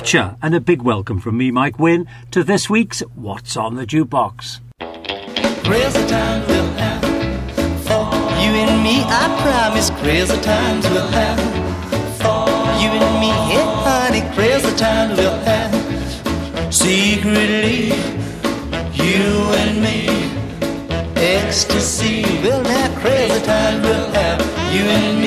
Cha, and a big welcome from me, Mike Wynn, to this week's What's on the Jukebox. Crazy times we'll have for you and me, I promise. Crazy times we'll have for you and me, hey honey. Crazy times we'll have secretly, you and me. Ecstasy, well now crazy times we'll have you and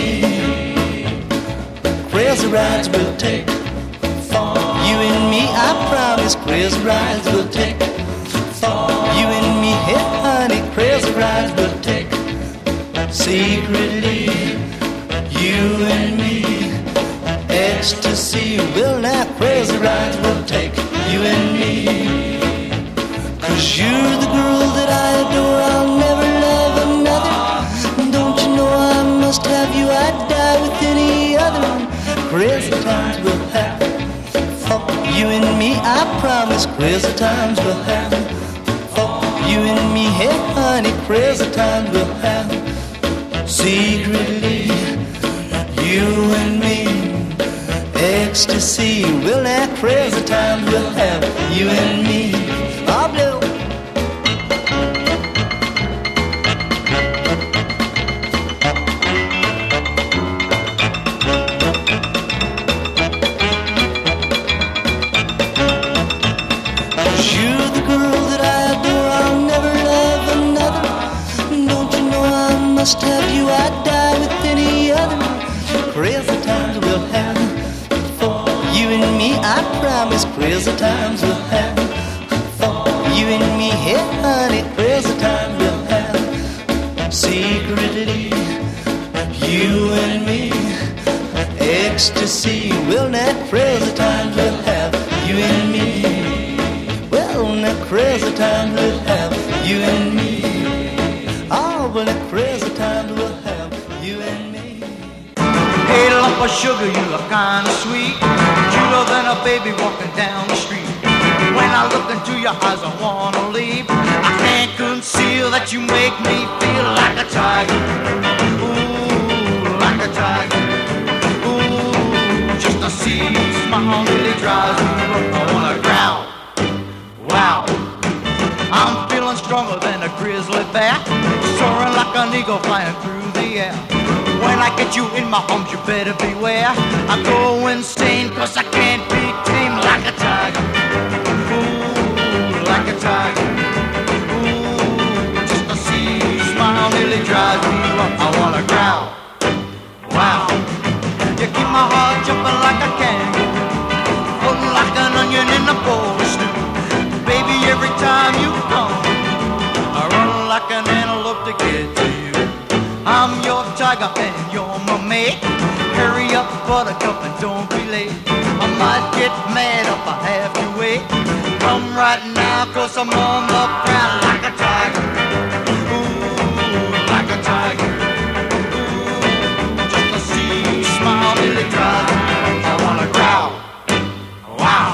me. Crazy rides we'll take for you and me, I promise. Crazy rides we'll take for you and me, hey honey. Crazy rides we'll take secretly, you and me. Ecstasy, well now crazy rides we'll take you and me. 'Cause you're the girl that I adore, I'll never love another. Don't you know I must have you, I'd die with any other. Crazy times we'll have for you and me, I promise. Crazy times we'll have for you and me, hey honey. Crazy times we'll have secretly, you and me. Ecstasy, well now crazy times we'll have you and me. Oh, blue. Must have you, I'd die with any other. Crazy times we'll have for you and me, I promise. Crazy times we'll have for you and me, hey honey. Crazy times we'll have secretly, you and me. Ecstasy, well now crazy times we'll have you and me. Well now crazy times we'll have you and me. Oh, well now crazy times we'll have you and me. Hey, lump of sugar, you look kinda sweet, cuter than a baby walking down the street. When I look into your eyes, I wanna leave. I can't conceal that you make me feel like a tiger. Ooh, like a tiger. Ooh, just to see you smile really drives me up. I wanna growl. Wow, I'm feeling stronger than a grizzly bear, soaring like an eagle flying through the air. When I get you in my arms, you better beware. I go insane 'cause I can't be tamed like a tiger. Ooh, like a tiger. Ooh, just to see you smile nearly drives me up. I wanna growl. Wow, you keep my heart jumping like a kangaroo, floating like an onion in a bowl of stew. Baby, every time you come, I run like an antelope to get to you. I'm your tiger and you're my mate. Hurry up, buttercup, and don't be late. I might get mad if I have to wait. Come right now, 'cause I'm on the ground like a tiger. Ooh, like a tiger. Ooh, just to see you smile really drives me. I wanna growl. Wow.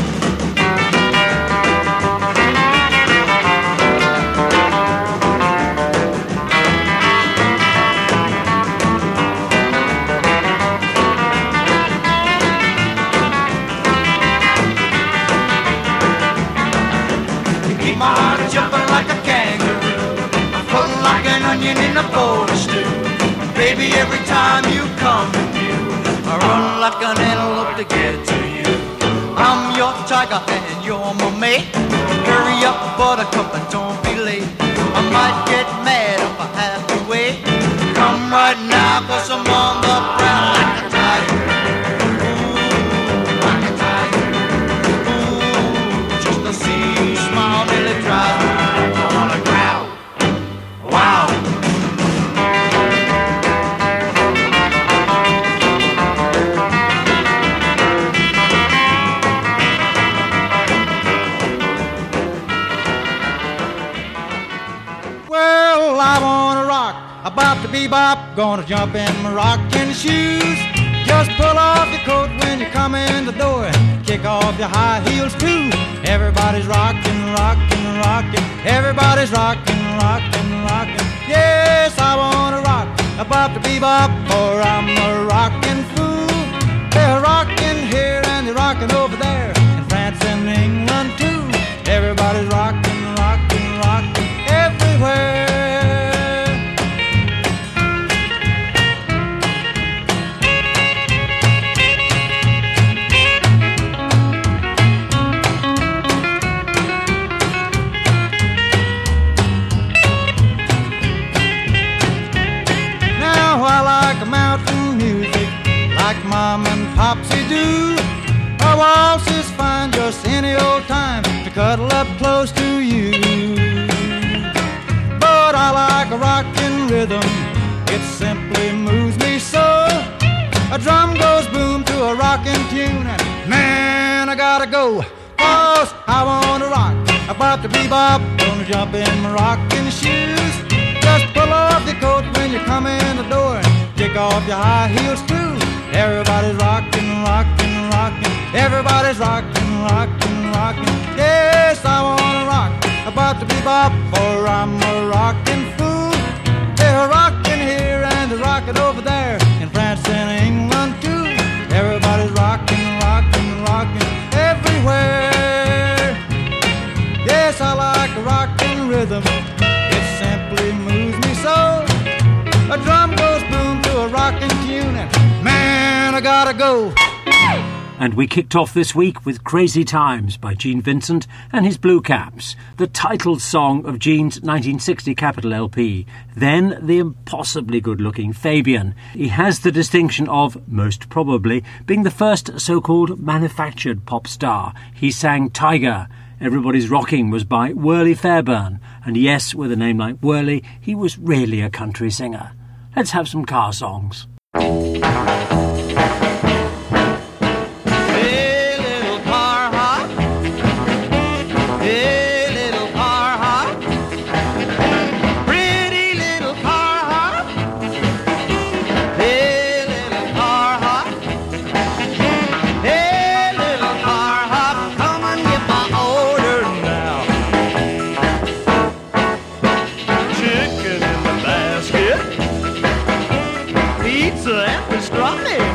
My heart jumping like a kangaroo, floating like an onion in a bowl of stew. Baby, every time you come to view, I run like an antelope to get to you. I'm your tiger and you're my mate. Hurry up, buttercup, and don't be late. I might get mad if I have to wait. Come right now, 'cause I'm on the ground like a tiger. Ooh, like a tiger. Ooh, just to see you smile nearly drives me. I wanna growl. Wow. Well, I wanna rock, about to bebop, gonna jump in my rocking shoes. Just pull off your coat when you come in the door and kick off your high heels too. Everybody's rocking, rocking, rocking. Everybody's rocking, rocking, rocking. Yes, I wanna rock, about to bebop, or I'm a rocking fool. They're rocking here and they're rocking over there. lopsy-do. A waltz is fine just any old time to cuddle up close to you. But I like a rockin' rhythm, it simply moves me so. A drum goes boom to a rockin' tune, and man, I gotta go, 'cause I wanna rock. About to bebop, gonna jump in my rockin' shoes. Just pull off your coat when you come in the door, kick off your high heels too. Everybody's rockin', rockin', rockin'. Everybody's rockin', rockin', rockin'. Yes, I wanna rock. About to bebop, for I'm a rockin' fool. They're rockin' here and they're rockin' over there, in France and England too. Everybody's rockin', rockin', rockin' everywhere. Yes, I like a rockin' rhythm, it simply moves me so. A drum goes boom to a rockin' tune, and man, I gotta go. And we kicked off this week with Crazy Times by Gene Vincent and his Blue Caps, the title song of Gene's 1960 Capitol LP. Then the impossibly good-looking Fabian. He has the distinction of, most probably, being the first so-called manufactured pop star. He sang Tiger. Everybody's Rocking was by Whirly Fairbairn. And yes, with a name like Whirly, he was really a country singer. Let's have some car songs. Pizza and pastrami.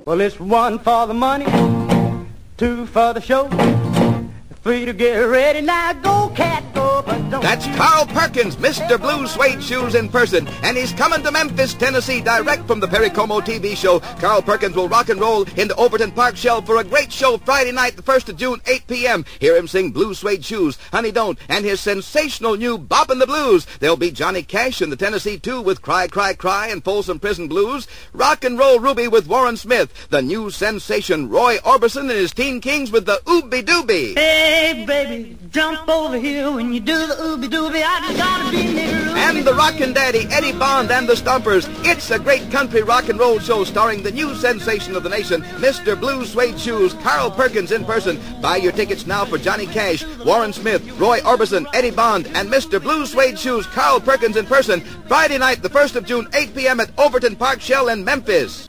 Well, it's 1 for the money, 2 for the show, 3 to get ready. Now go, cat, go, but don't. That's Carl Perkins, Mr. Blue Suede Shoes in person, and he's coming to Memphis, Tennessee, direct from the Perry Como TV show. Carl Perkins will rock and roll into Overton Park Shell for a great show Friday night, the 1st of June, 8 p.m. Hear him sing Blue Suede Shoes, Honey Don't, and his sensational new Boppin' the Blues. There'll be Johnny Cash and the Tennessee 2 with Cry, Cry, Cry and Folsom Prison Blues. Rock and Roll Ruby with Warren Smith. The new sensation Roy Orbison and his Teen Kings with the Ooby Dooby. Hey, baby, jump over here when you do the ooby dooby. I just gotta be near. And the Rockin' Daddy, Eddie Bond and the Stompers. It's a great country rock and roll show starring the new sensation of the nation, Mr. Blue Suede Shoes, Carl Perkins in person. Buy your tickets now for Johnny Cash, Warren Smith, Roy Orbison, Eddie Bond, and Mr. Blue Suede Shoes, Carl Perkins in person. Friday night, the 1st of June, 8 p.m. at Overton Park Shell in Memphis.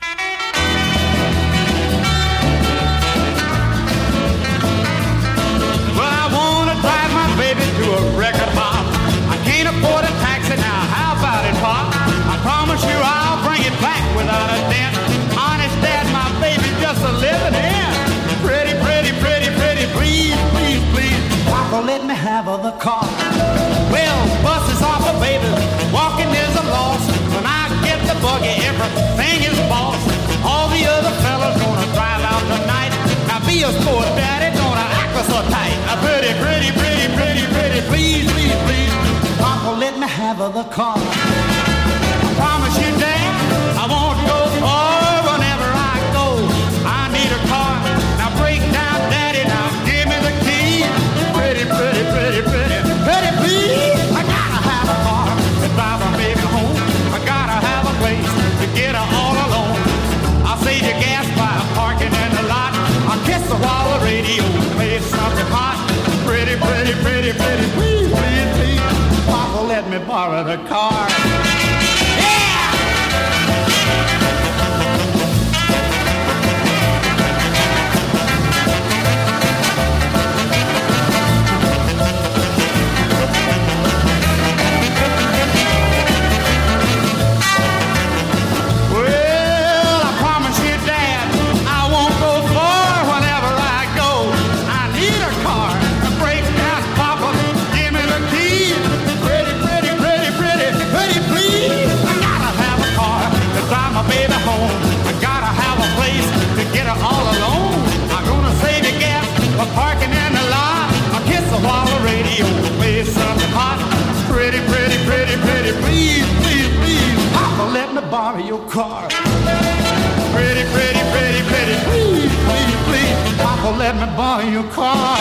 Drive my baby to a record pop. I can't afford a taxi now, how about it, Pop? I promise you I'll bring it back without a dent. Honest, Dad, my baby just a living in. Pretty, pretty, pretty, pretty, please, please, please, Papa, let me have the car. Well, bus is off, baby, walking is a loss. When I get the buggy, everything is boss. All the other fellas gonna drive out tonight. Now be a sport, Daddy, gonna act so tight. Pretty, pretty, pretty, pretty, pretty, please, please, please, Papa, let me have the car. I promise you, Dad, I won't go far whenever I go. I need a car. Now break down, Daddy, now give me the key. Pretty, pretty, pretty, pretty, pretty, please. I gotta have a car to drive my baby home. I gotta have a place to get her all alone. I'll save you gas by parking in the lot. I'll kiss her while the radio plays something hot. Pretty, pretty, pretty, pretty, please, please, please, Papa, let me borrow the car. All alone, I'm gonna save you gas for parking in the lot. I'll kiss her while the radio plays something hot. Pretty, pretty, pretty, pretty, please, please, please, Papa, let me borrow your car. Pretty, pretty, pretty, pretty, please, please, please, Papa, let me borrow your car.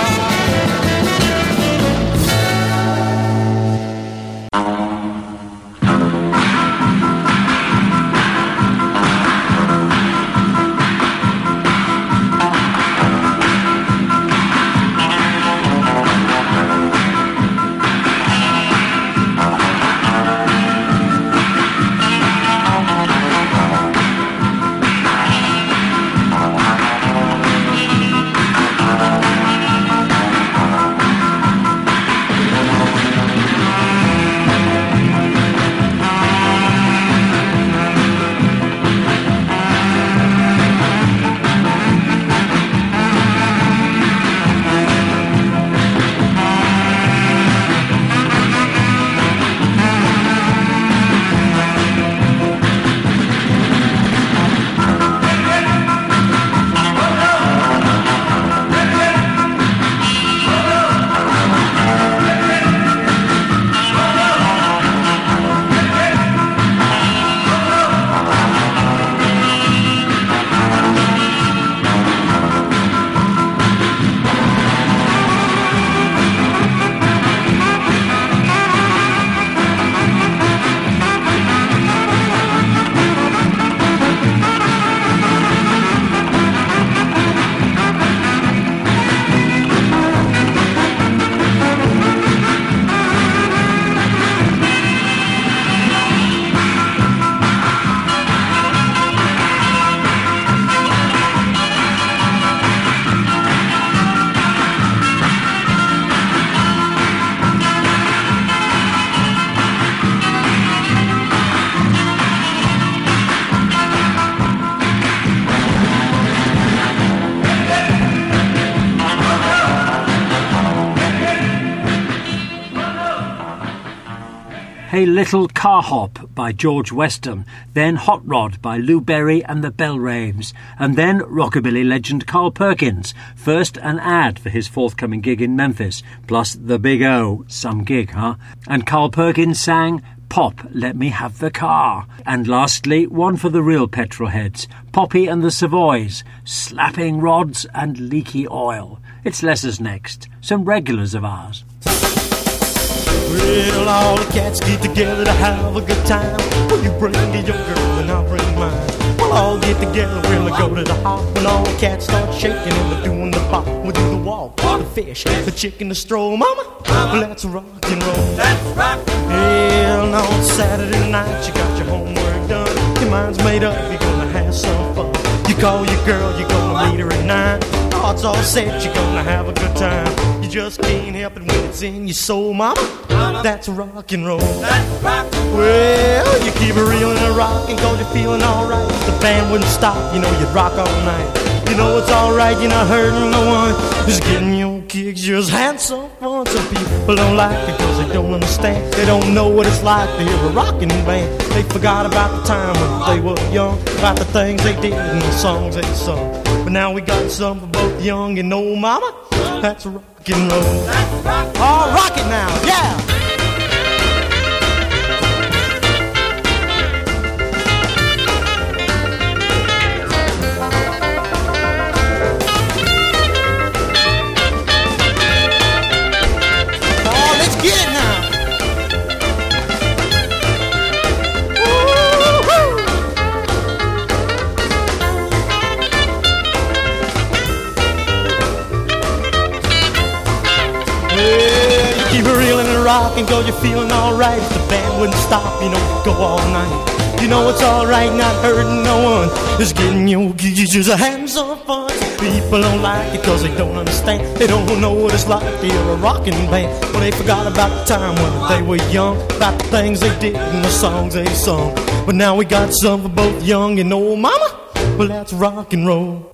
Hey Little Car Hop by George Weston, then Hot Rod by Lou Berry and the Bellraves, and then rockabilly legend Carl Perkins, first an ad for his forthcoming gig in Memphis, plus the Big O, some gig, huh? And Carl Perkins sang Pop, Let Me Have the Car. And lastly, one for the real petrol heads, Poppy and the Savoys, Slapping Rods and Leaky Oil. It's Lesser's next, some regulars of ours. Well, all the cats get together to have a good time. Well, you bring your girl and I'll bring mine. We'll all get together when we go to the hop. When all the cats start shaking and we're doing the pop. We'll do the walk, the fish, the chicken, the stroll. Mama, let's rock and roll. Let's rock and roll. Well, on Saturday night you got your homework done. Your mind's made up, you're gonna have some fun. You call your girl, you're gonna meet her at 9. Heart's all set, you're gonna have a good time. You just can't help it when it's in your soul, mama. That's rock and roll. That's rock and roll. Well, you keep it reeling and rocking, cause you're feeling alright. If the band wouldn't stop, you know you'd rock all night. You know it's alright, you're not hurting no one. Just getting your kicks, just had some fun. Some people don't like it cause they don't understand. They don't know what it's like to hear a rockin' band. They forgot about the time when they were young, about the things they did and the songs they sung. But now we got something for both young and old, mama. That's rock and roll. That's rock and roll. Oh, rock it now, yeah. Oh, let's get it now. Keep it reeling and rocking, cause you're feeling alright. If the band wouldn't stop, you know, go all night. You know it's alright, not hurting no one. Just getting your just having some fun. People don't like it cause they don't understand. They don't know what it's like to hear a rockin' band. Well, they forgot about the time when they were young, about the things they did and the songs they sung. But now we got some for both young and old, mama. Well, that's rock and roll.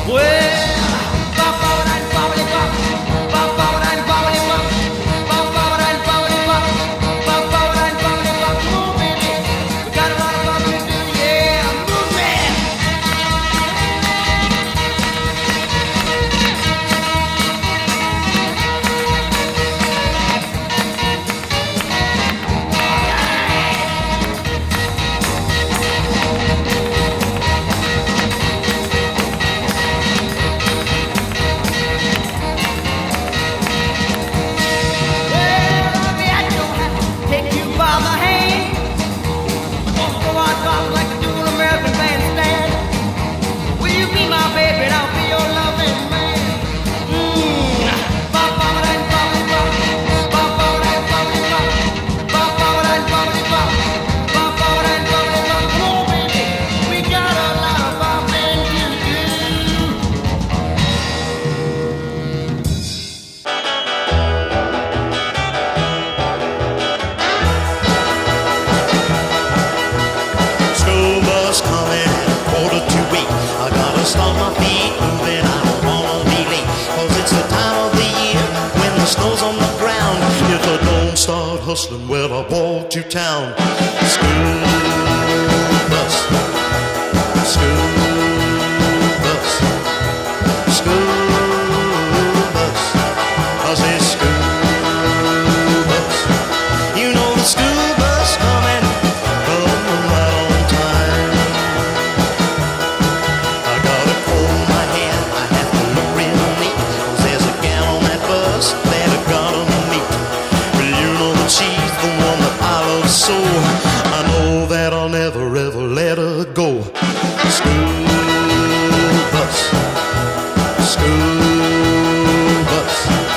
Hustling when I walk to town. School bus, school bus, school bus. I say school bus. You know the school bus coming right on time. I gotta comb my hair, I have to look real neat, 'cause there's a gal on that bus that I gotta meet. She's the one that I love so. I know that I'll never ever let her go. School bus, school bus,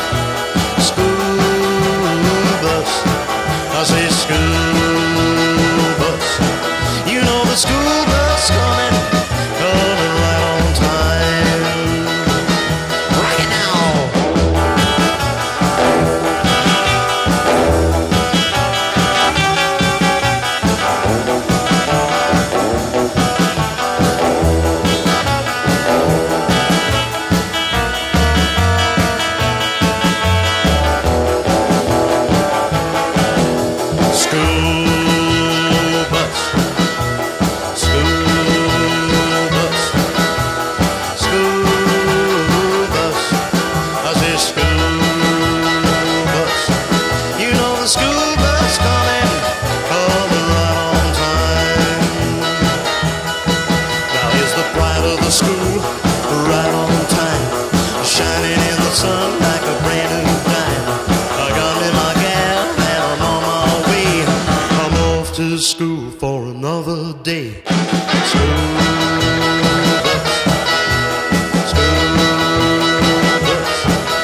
school bus. I say school bus. You know the school bus coming right on time. Rock it now. School for another day. School bus, school bus,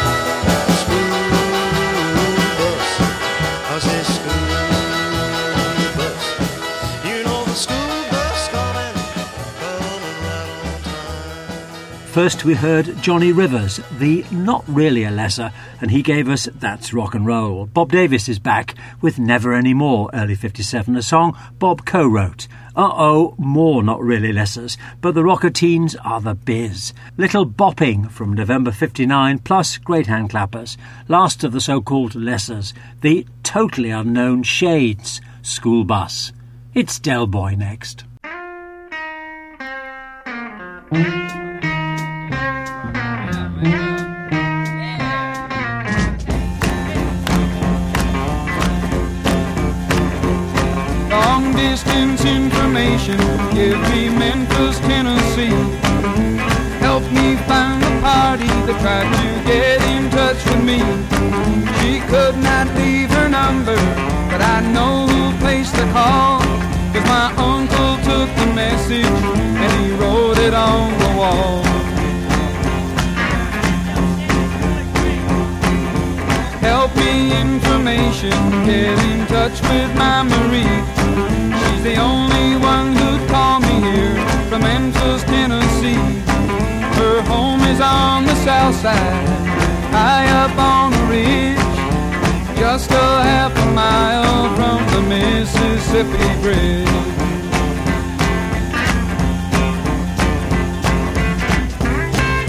school bus. I say school bus. You know the school bus coming right on time. First we heard Johnny Rivers, the Not Really a Lesser, and he gave us That's Rock and Roll. Bob Davis is back with Never Anymore, early 57, a song Bob co-wrote. More Not Really Lessers, but the Rocketeens are the biz. Little bopping from November 59, plus great hand clappers. Last of the so-called lessers, the totally unknown Shades, School Bus. It's Del Boy next. Distance information, give me Memphis, Tennessee. Help me find the party that tried to get in touch with me. She could not leave her number, but I know who placed the call, 'cause my uncle took the message and he wrote it on the wall. Help me information, get in touch with my Marie. She's the only one who'd call me here from Memphis, Tennessee. Her home is on the south side, high up on a ridge, just a half a mile from the Mississippi Bridge.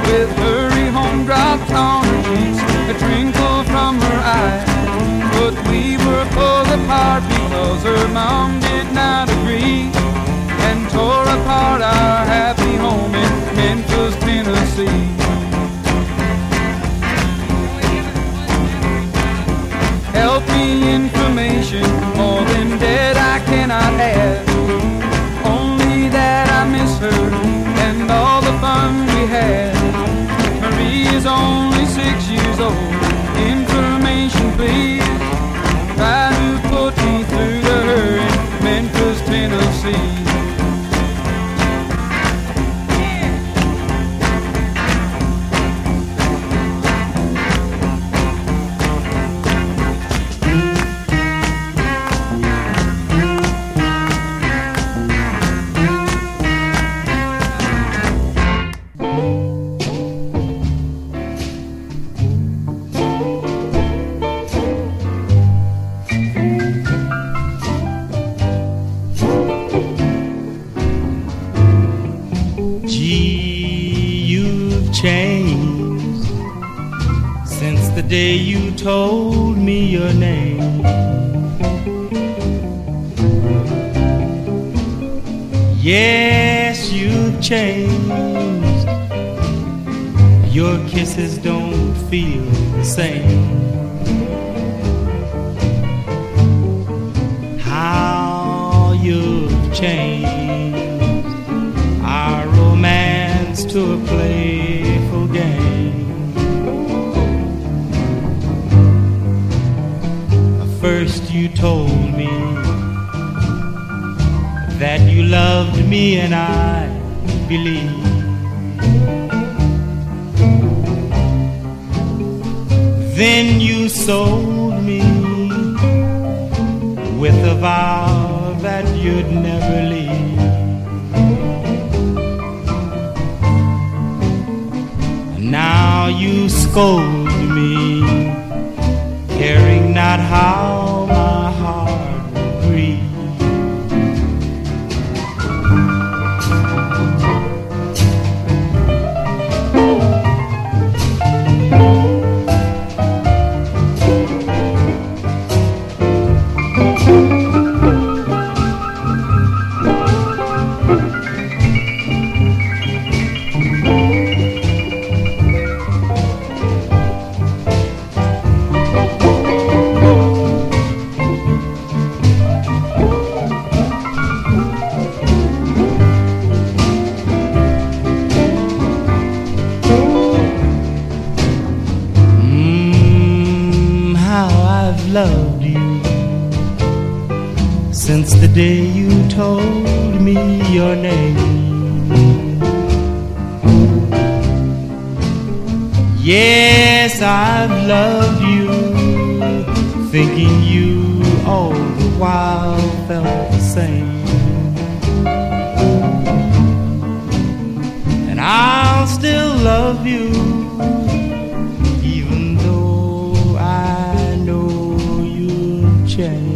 with hurry home drops on her cheeks, a twinkle from her eye. But we were pulled apart because her mom did not agree, and tore apart our happy home in Memphis, Tennessee. Help me, information, more than dead I cannot add. Only that I miss her and all the fun we had. Marie is only 6 years old. Information, please. Try to put me through to her in Memphis, Tennessee. Changed since the day you told me your name. Yes, you've changed. Your kisses don't feel the same. How you've changed our romance to a playful game. First you told me that you loved me, and I believed. Then you sold me with a vow that you'd never leave. Now you scold me, caring not how my heart will grieve. Loved you since the day you told me your name. Yes, I've loved you, thinking you all the while felt the same. And I'll still love you, even though I know change.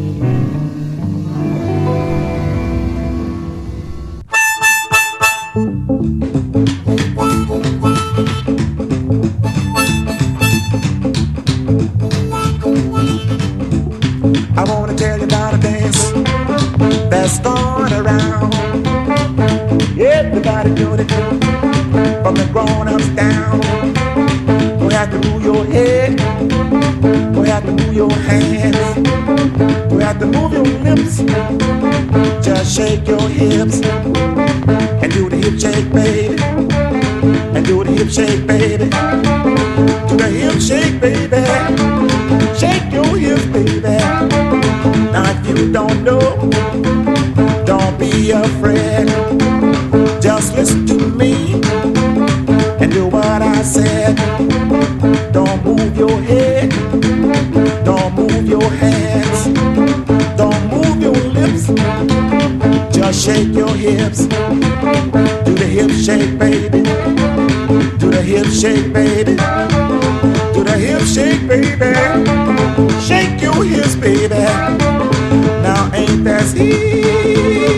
I wanna tell you about a dance that's going around. Everybody doing it, from the grown-ups down. Don't have to move your head, don't have to move your hands, don't have to move your lips. Just shake your hips and do the hip shake, baby. And do the hip shake, baby. Do the hip shake, baby. Shake your hips, baby. Now if you don't know, don't be afraid. Just listen to me and do what I said. Don't move your head, don't move your hands, don't move your lips. Just shake your hips. Do the hip shake, baby. Do the hip shake, baby. Do the hip shake, baby. Shake your hips, baby. Now ain't that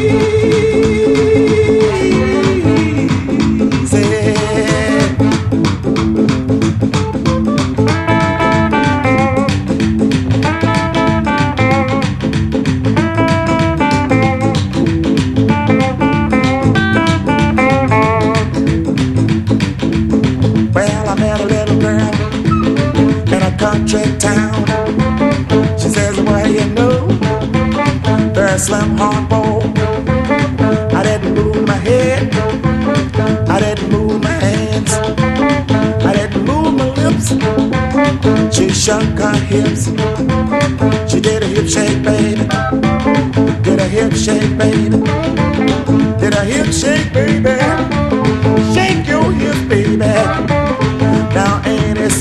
easy? Well, I met a little girl in a country town. She says, well, you know, very slim hard bowl. I didn't move my head, I didn't move my hands, I didn't move my lips. She shook her hips. She did a hip shake, baby. Did a hip shake, baby. Did a hip shake, baby. Shake your hips, baby. Now ain't it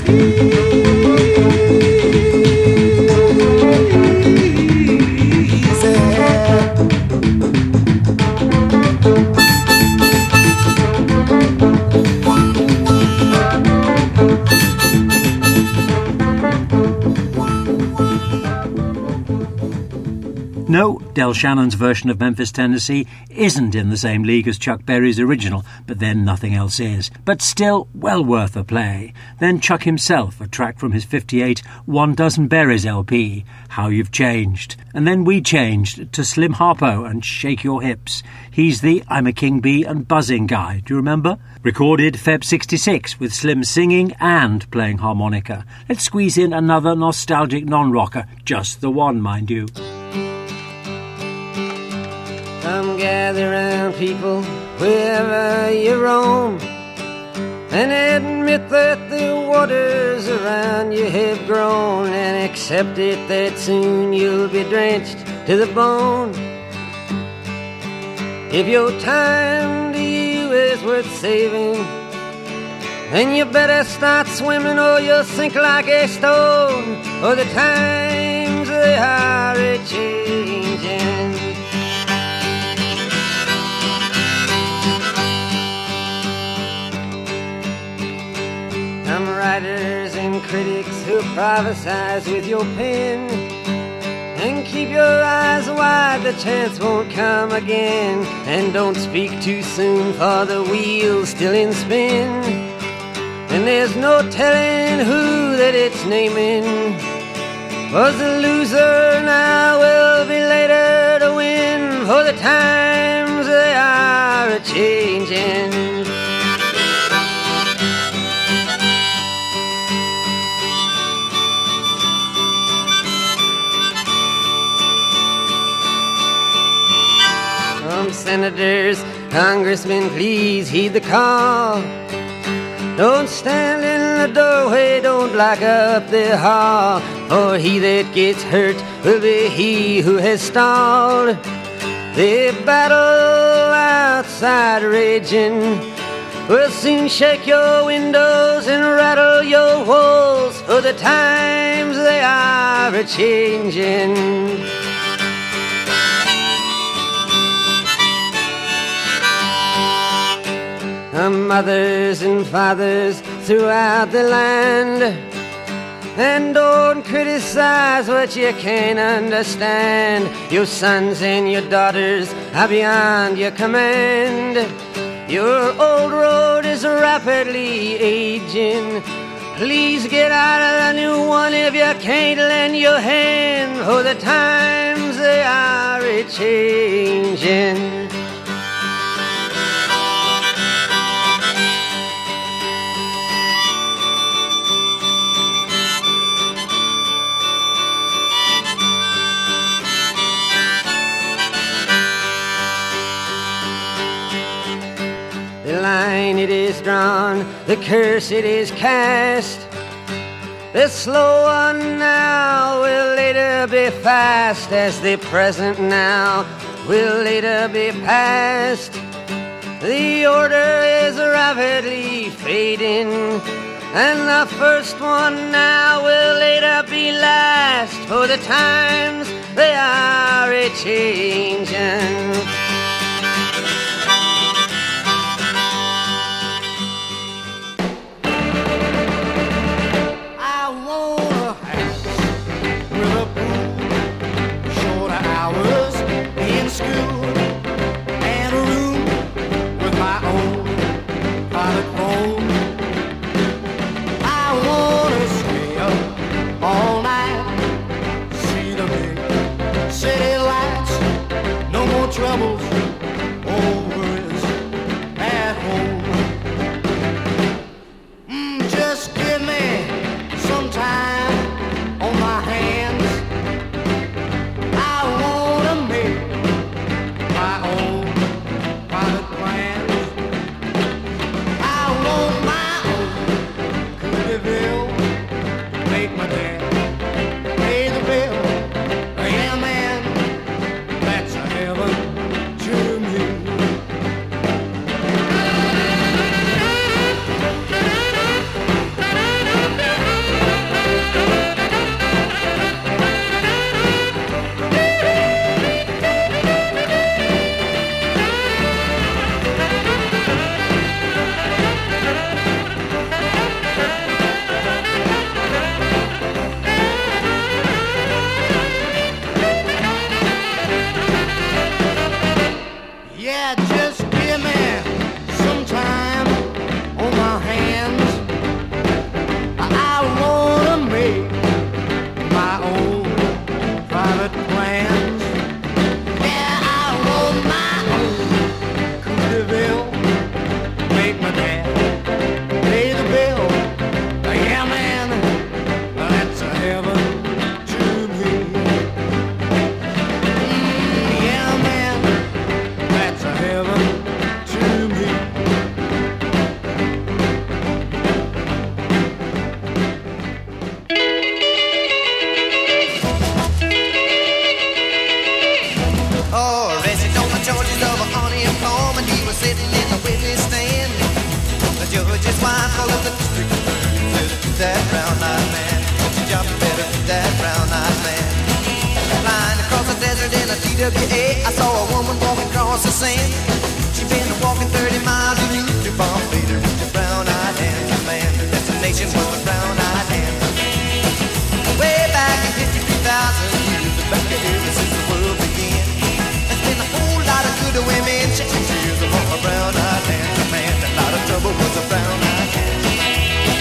No, Del Shannon's version of Memphis, Tennessee isn't in the same league as Chuck Berry's original, but then nothing else is. But still well worth a play. Then Chuck himself, a track from his 58 One Dozen Berries LP, How You've Changed. And then we changed to Slim Harpo and Shake Your Hips. He's the I'm a King Bee and Buzzing guy, do you remember? Recorded Feb 66 with Slim singing and playing harmonica. Let's squeeze in another nostalgic non-rocker, just the one, mind you. Come gather round, people, wherever you roam, and admit that the waters around you have grown, and accept it that soon you'll be drenched to the bone. If your time to you is worth saving, then you better start swimming or you'll sink like a stone, for the times they are a-changing. Some writers and critics who prophesize with your pen, and keep your eyes wide, the chance won't come again. And don't speak too soon, for the wheel's still in spin, and there's no telling who that it's naming. Was the loser now will be later to win, for the times they are a-changing. Senators, congressmen, please heed the call. Don't stand in the doorway, don't block up the hall, for he that gets hurt will be he who has stalled. The battle outside raging will soon shake your windows and rattle your walls, for the times they are a-changing. Mothers and fathers throughout the land, and don't criticize what you can't understand. Your sons and your daughters are beyond your command. Your old road is rapidly aging. Please get out of the new one if you can't lend your hand, for the times they are a-changing. The line it is drawn, the curse it is cast. The slow one now will later be fast, as the present now will later be past. The order is rapidly fading, and the first one now will later be last, for the times they are a-changing. Trouble just give me some time on my hands. I wanna make my own private plans. I want my own Cooleyville, make my dad pay the bill. Yeah, man, that's a heaven to me. Yeah, just give me some time on my hands. I wanna make my own private plans. Yeah, I want my own Cooleyville, make my dad pay the bill. Yeah, man, that's a heaven to me. Yeah, man, that's a heaven to me. Oh, arrested on the charges of a honey and palm, and he was sitting in the witness stand. The judge's wife called up the district attorney, said to that brown-eyed man, "Won't you jump better to that brown-eyed man?" Flying across the desert in a TWA, I saw a woman walking across the sand. She'd been walking 30 miles and used to bomb later with the brown-eyed handsome man. Her destination was the brown-eyed handsome man. Way back in 53,000 years, back here since the world began. There's been a whole lot of good women shedding tears among a brown-eyed handsome man. A lot of trouble was a brown-eyed handsome man.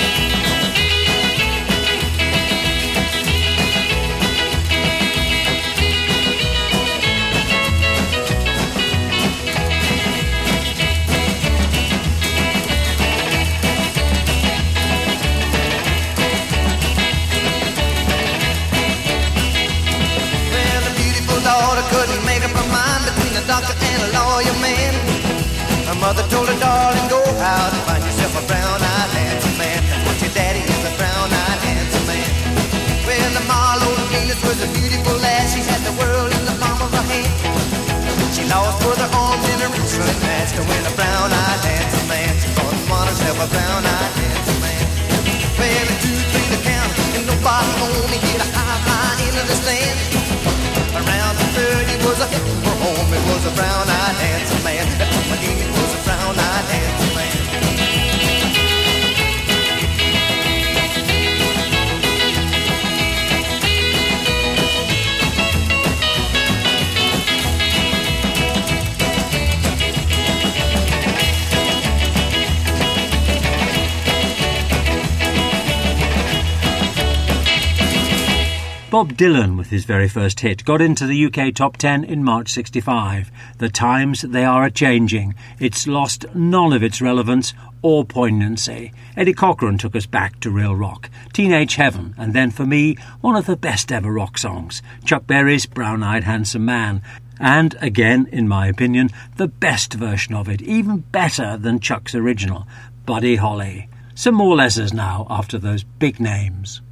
Well, the beautiful daughter couldn't make up her mind between a doctor and a lawyer man. Her mother told her, darling, go out and find yourself a brown-eyed handsome man. That's what your daddy is, a brown-eyed handsome man. Well, the Marlowe Venus was a beautiful lass. She had the world in the palm of her hand. She lost both her arms in a wrestling match to win a brown-eyed handsome man. She thought and won herself a brown-eyed handsome man. Well, a 2, 3 to count, and nobody only hit a high fly into the stand. Around the 30 was a hit for home. It was a brown-eyed handsome man. That was my game. It was a brown-eyed handsome man. Bob Dylan, with his very first hit, got into the UK top 10 in March 65. The times, they are a-changing. It's lost none of its relevance or poignancy. Eddie Cochran took us back to real rock. Teenage Heaven, and then for me, one of the best ever rock songs, Chuck Berry's Brown-Eyed Handsome Man. And, again, in my opinion, the best version of it, even better than Chuck's original, Buddy Holly. Some more letters now after those big names.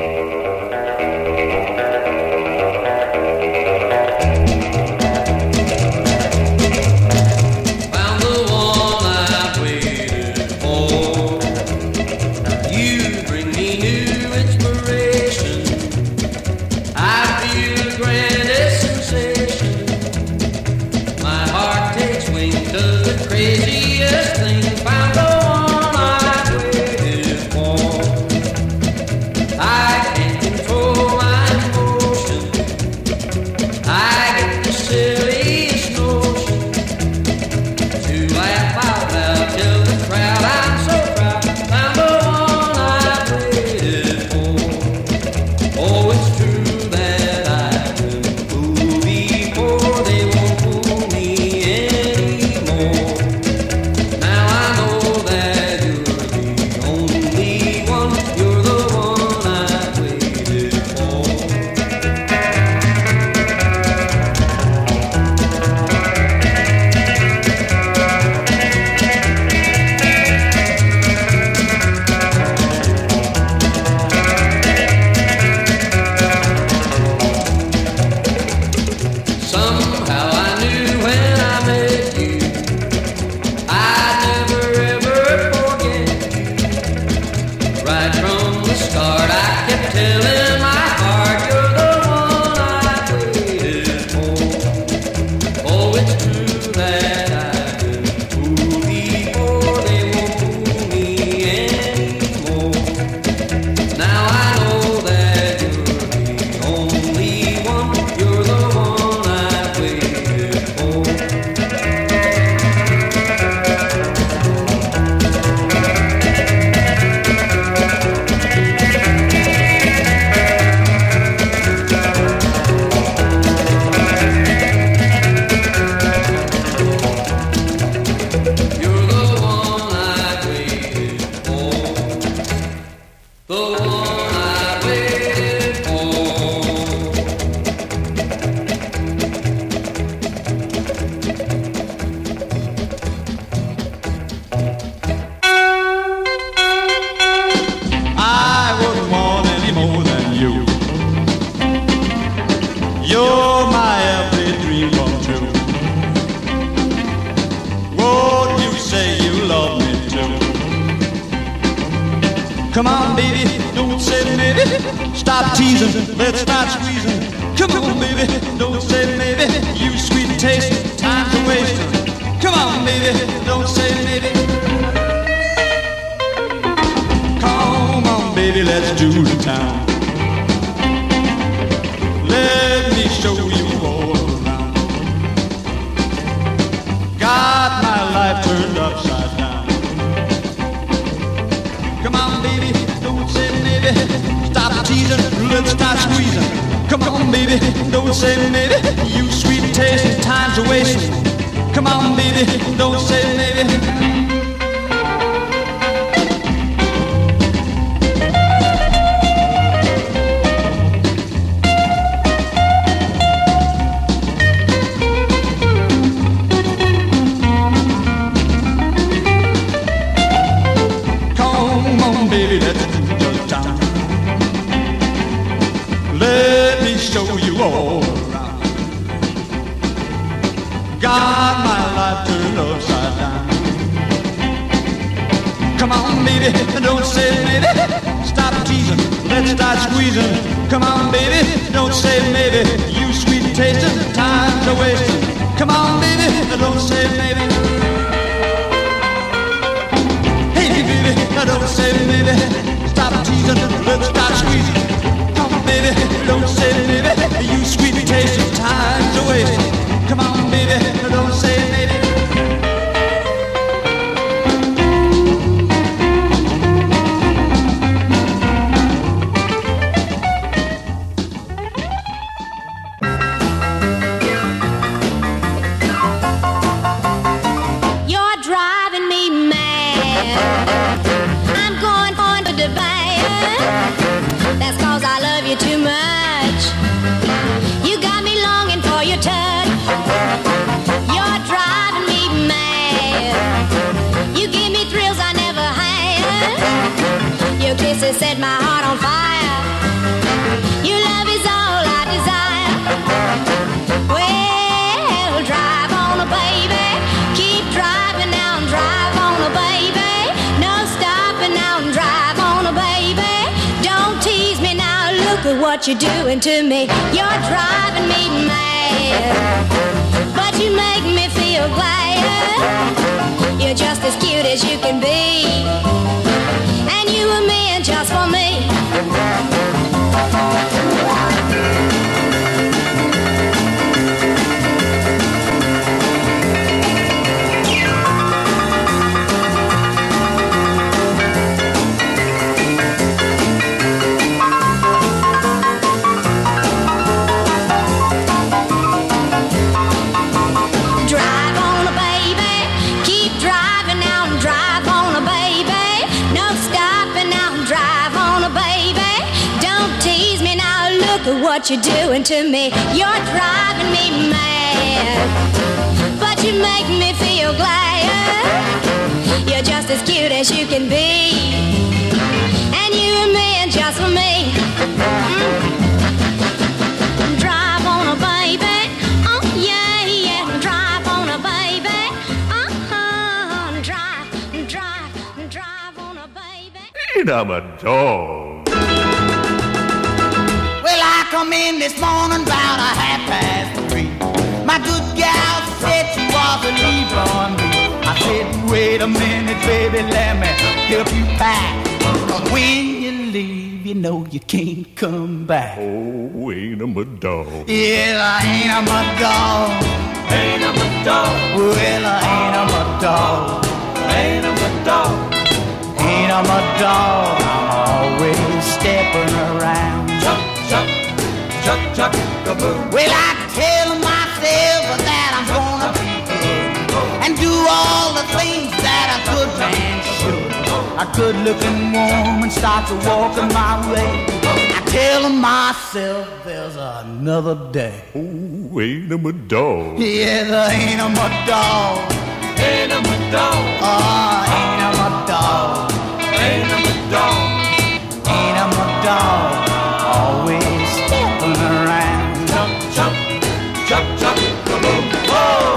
Craziest thing, found the one I waited for. I can't control my the start, I kept telling my heart, you're the one I waited for. Oh, it's true that I've been fooled before, they won't fool me anymore. Now I know that you're the only one, you're the one I've waited for. You're the one I've waited for. The one I've waited for. I wouldn't want any more than you. You're my every dream come true. Won't you say you love me too? Come on, baby, don't say maybe. Stop teasing, let's start squeezing. Come on, baby, don't say maybe. You sweet taste, time's a wasting. Come on, baby, don't say maybe. Come on, baby, let's do the town. Let me show you all around. Got my life turned upside down. Come on, baby, don't say maybe. Stop teasing, let's start squeezing. Come on, baby, don't say maybe. You sweet taste, time's a wasting. Come on, baby, don't say maybe. Come on, baby, let's do the town. Let me show you all around. Got my life turned upside down. Come on, baby, don't say maybe. Stop teasing, let's start squeezing. Come on, baby, don't say maybe. You sweet tasting, time's a wasting. Come on, baby, don't say maybe. Hey, baby, don't say maybe. Stop teasing, let's start squeezing. Come on, baby, don't say maybe. You sweet tasting, time's a wasting. Come on, baby, don't say maybe. You're driving me mad. I'm going on to the bad. That's 'cause I love you too much. You got me longing for your touch. You're driving me mad. You give me thrills I never had. Your kisses set my heart on fire. Your love is all I desire. Well, drive on, baby. Keep driving now and drive on, baby. No stopping now and drive on, baby. Don't tease me now. Look at what you're doing to me. You're driving me mad, but you make me feel glad. You're just as cute as you can be, and you were meant just for me. Drive on, baby. Keep driving now and drive on, baby. No stopping now and drive on, baby. Don't tease me now. Look at what you're doing to me. You're driving me mad, but you make me feel glad. You're just as cute as you can be, and you were meant just for me. Drive on, baby. Oh yeah, yeah. Drive on, baby. Drive on, baby. And I'm a dog. Well, I come in this morning about 3:30. My good gal said she was a leaver on me. I said, wait a minute, baby, let me help you pack. 'Cause when you leave, you know you can't come back. Oh, ain't I'm a dog. Yeah, I ain't I'm a dog. Ain't I'm a dog. Well, I ain't I'm a dog. Ain't I'm a dog. Ain't I'm a dog. I'm always stepping around. Chuck, chuck, chuck, chuck, kaboom. Well, I tell myself that I'm gonna be good and do all the things that a good man should. A good-looking woman starts walking my way. I tell myself there's another day. Oh, ain't I'm a dog. Yes, ain't I'm a dog. Ain't I'm a dog. Oh, ain't I'm a dog. Ain't I'm a dog. Ain't I'm a dog. Always stepping around. Chuck, chuck, chuck, chuck, kaboom. Oh!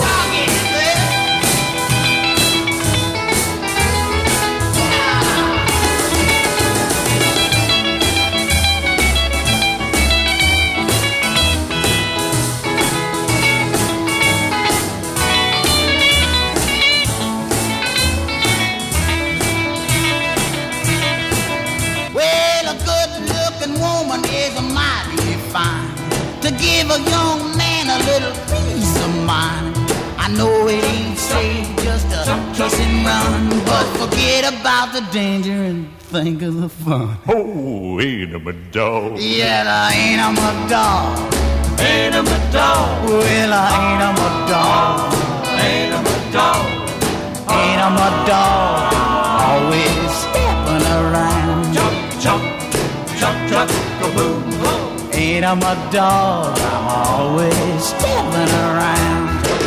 To give a young man a little peace of mind. I know it ain't safe just to kiss and run, but forget about the danger and think of the fun. Oh, ain't I'm a dog. Yeah, I ain't I'm a dog. Ain't I'm a dog. Well, I ain't I'm a dog. Ain't I'm a dog. Ain't I'm a dog. Always stepping around. Chuck, chuck, chuck, chuck, kaboom. Ain't I'm a dog, I'm always stepping around.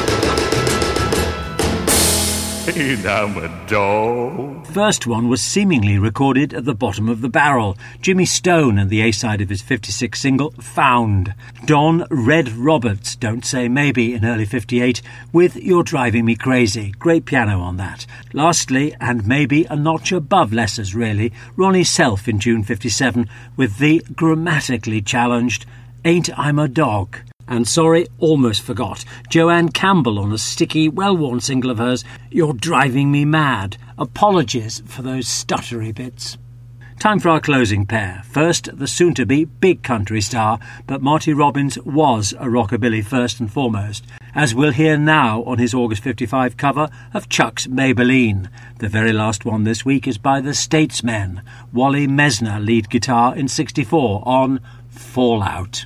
Ain't I'm a dog. First one was seemingly recorded at the bottom of the barrel. Jimmy Stone and the A-side of his 56 single, Found. Don Red Roberts, Don't Say Maybe, in early 58, with You're Driving Me Crazy. Great piano on that. Lastly, and maybe a notch above Lessers really, Ronnie Self in June 57, with the grammatically challenged Ain't I'm a Dog. And sorry, almost forgot, Joanne Campbell on a sticky, well-worn single of hers, You're Driving Me Mad. Apologies for those stuttery bits. Time for our closing pair. First, the soon-to-be big country star, but Marty Robbins was a rockabilly first and foremost, as we'll hear now on his August 55 cover of Chuck's Maybelline. The very last one this week is by the Statesmen. Wally Mesner lead guitar in 64 on Fallout.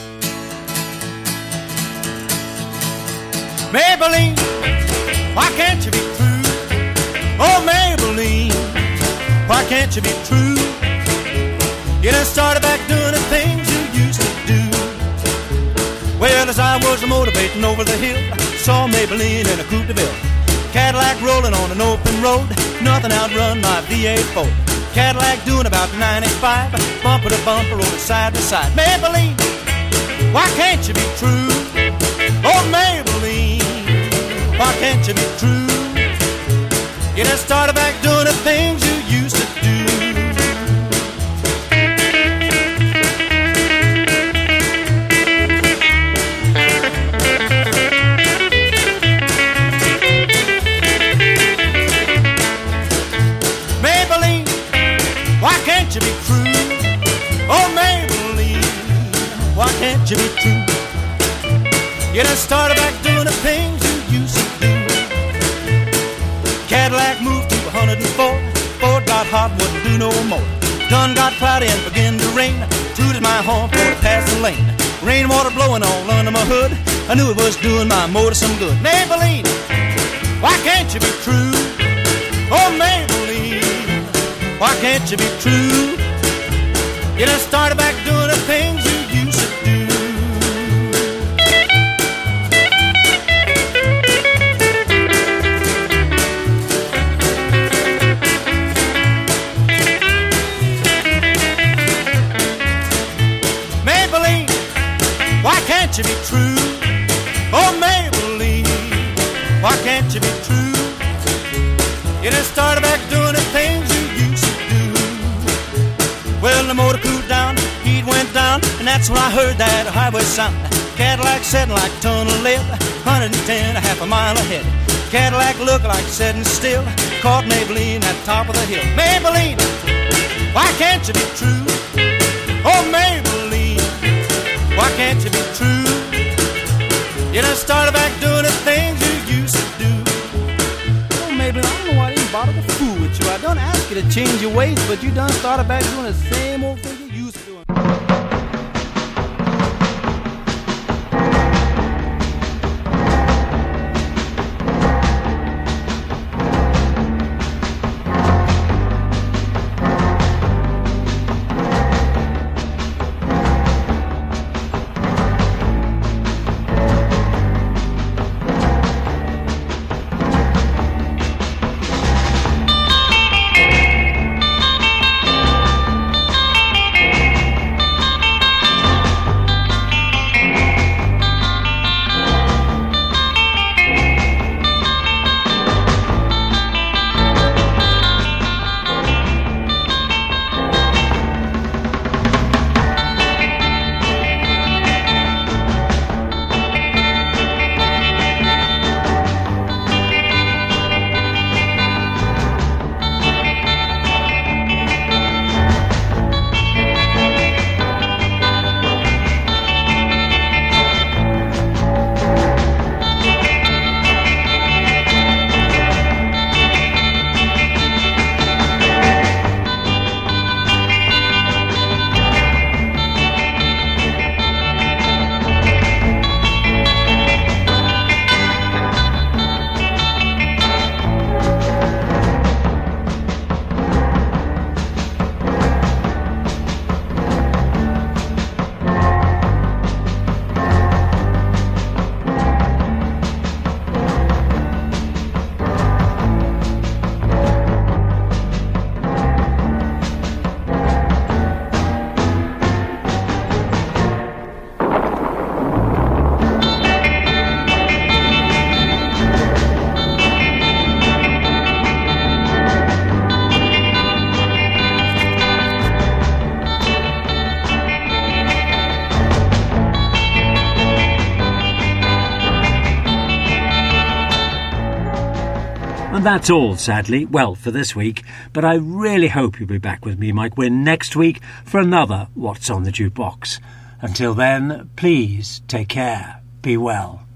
Maybelline, why can't you be true? Oh, Maybelline, why can't you be true? You done started back doing the things you used to do. Well, as I was motivating over the hill, saw Maybelline in a Coupe de Ville. Cadillac rolling on an open road, nothing outrun my V8 Ford. Cadillac doing about 95, bumper to bumper, rolling side to side. Maybelline, why can't you be true? Oh, Maybelline, why can't you be true? You done started back doing the things you used to do. Maybelline, why can't you be true? Oh, Maybelline, why can't you be true? You done started back doing the things you used to do. Cadillac moved to 104. Ford got hot, wouldn't do no more. Done got cloudy and began to rain. Tooted my horn for to pass the lane. Rainwater blowing all under my hood. I knew it was doing my motor some good. Maybelline, why can't you be true? Oh, Maybelline, why can't you be true? You done started back doing the things you used to do. Why can't you be true? Oh, Maybelline, why can't you be true? You done started back doing the things you used to do. Well, the motor cooled down, heat went down, and that's when I heard that highway sound. Cadillac setting like a ton of lead, 110, a half a mile ahead. Cadillac looked like setting still, caught Maybelline at the top of the hill. Maybelline, why can't you be true? Oh, Maybelline, why can't you be true? You done started back doing the things you used to do. Oh, Maybelline, I don't know why I didn't bother to fool with you. I don't ask you to change your ways, but you done started back doing the same old thing you used to do. And that's all, sadly, well, for this week. But I really hope you'll be back with me, Mike Wynn, next week for another What's on the Jukebox. Until then, please take care. Be well.